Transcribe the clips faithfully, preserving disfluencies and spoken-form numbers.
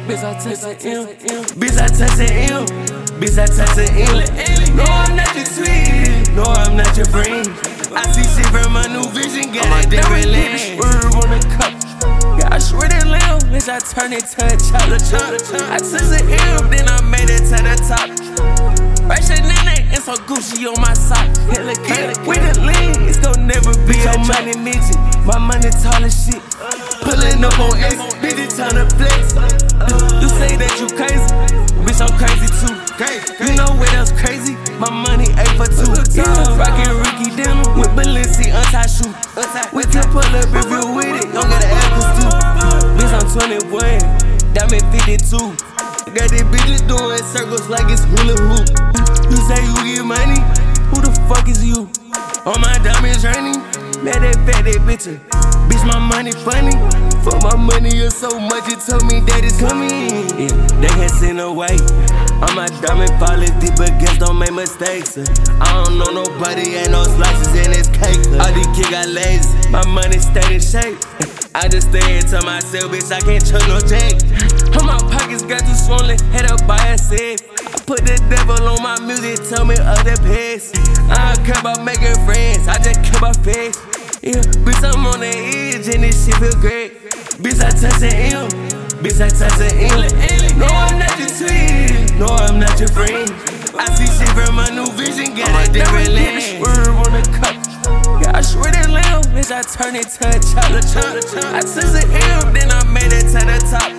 Bitch, I touch the M. Bitch, I touch the M. Bitch, I touch the M. No, I'm not your sweet. No, I'm not your friend. I see shit from my new vision. Got a different lens. Word on the cup. Yeah, I swear that lamb. Bitch, I turn it to a chocolate chop. I touch the M, then I made it to the top. Russian nene and some Gucci on my sock. Hella kid with the lean, it's gon' never be a money midget. My money tall as shit. Pulling up on X, bitch, it's time to flex. You say that you crazy, bitch, I'm crazy too. You know what else crazy? My money eight for two. Yeah, rockin' Ricky Denim with Balenci untie shoe. We can pull up if you with it, don't gotta ask us too. Bitch, I'm twenty-one, diamond fifty-two. Got these bitches doing circles like it's hula hoop. You say you get money, who the fuck is you? On my diamonds raining, man, that fat that bitch. Bitch, my money funny. For my money, you're so much, it told me that it's coming. Yeah, they can send away. On my diamond polish, deep against, don't make mistakes. I don't know nobody, ain't no slices in this cake. All these kids got lazy, my money stayed in shape. I just stay to myself, bitch, I can't trust no Jake. All my pockets got too swollen, head up by a safe. I put the devil on my music, tell me other piss. I don't care about making friends, I just care about face. Yeah, bitch, I'm on the edge and this shit feel great. Bitch, I touch the M, bitch, I touch the M. No, I'm not your sweet, no, I'm not your friend. I see shit from my new vision, got a different lens. Word on the cup. Yeah, I swear that lamb, bitch, I turn it to a chocolate chop. I touch the M, then I made it to the top.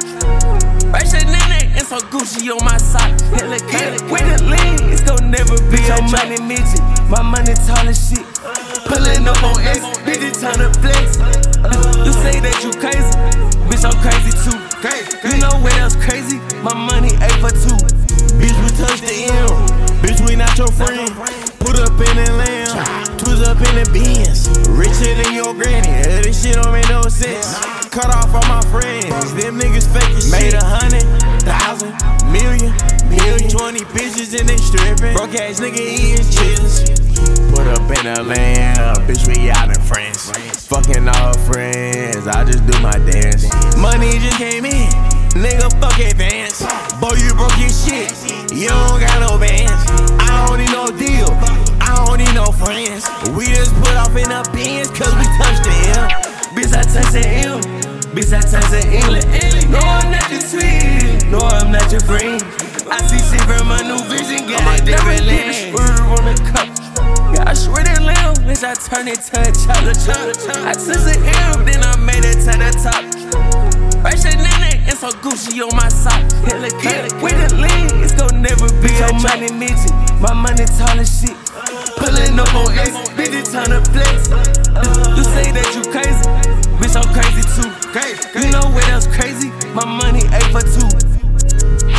Russian nene and some Gucci on my sock. Hella kid with the lean, it's gon' never be a money midget. My money tall as shit. Pulling up on X, bitch, it's time to flex. You say that you crazy, bitch, I'm crazy too. You know what else crazy? My money eight for two. Bitch, we touch the M. Bitch, we not your friend. Put up in the lamb, twist up in the Benz. Richer than your granny, uh, this shit don't make no sense. Cut off all my friends, them niggas fake as shit. Made a hundred, thousand, million, million. Twenty bitches and they stripping. Broke ass nigga eating chitlins. Put up in the lamb, bitch, we out in France. Fucking all her friends, I just do my dance. Money just came in, nigga, fuck advance. Boy, you broke your shit, you don't got no bands. I don't need no deal, I don't need no friends. We just put off in the Benz, cause we touched the M. Bitch, I touch the M, bitch, I touch the M. No, I'm not your sweet, no, I'm not your friend. I see shit from my new vision, got a different lens. Word on the cup. Yeah, I swear that lamb, bitch, I turn it to a chocolate chop. I touch the M, then I made it to the top. Russian nene and some Gucci on my sock. Hella kid with the lean, it's gon' never be a money midget. My money tall as shit. Pulling up on X, bitch, it's time to flex. You say that you crazy, bitch, I'm crazy too. You know what else crazy? My money eight for two.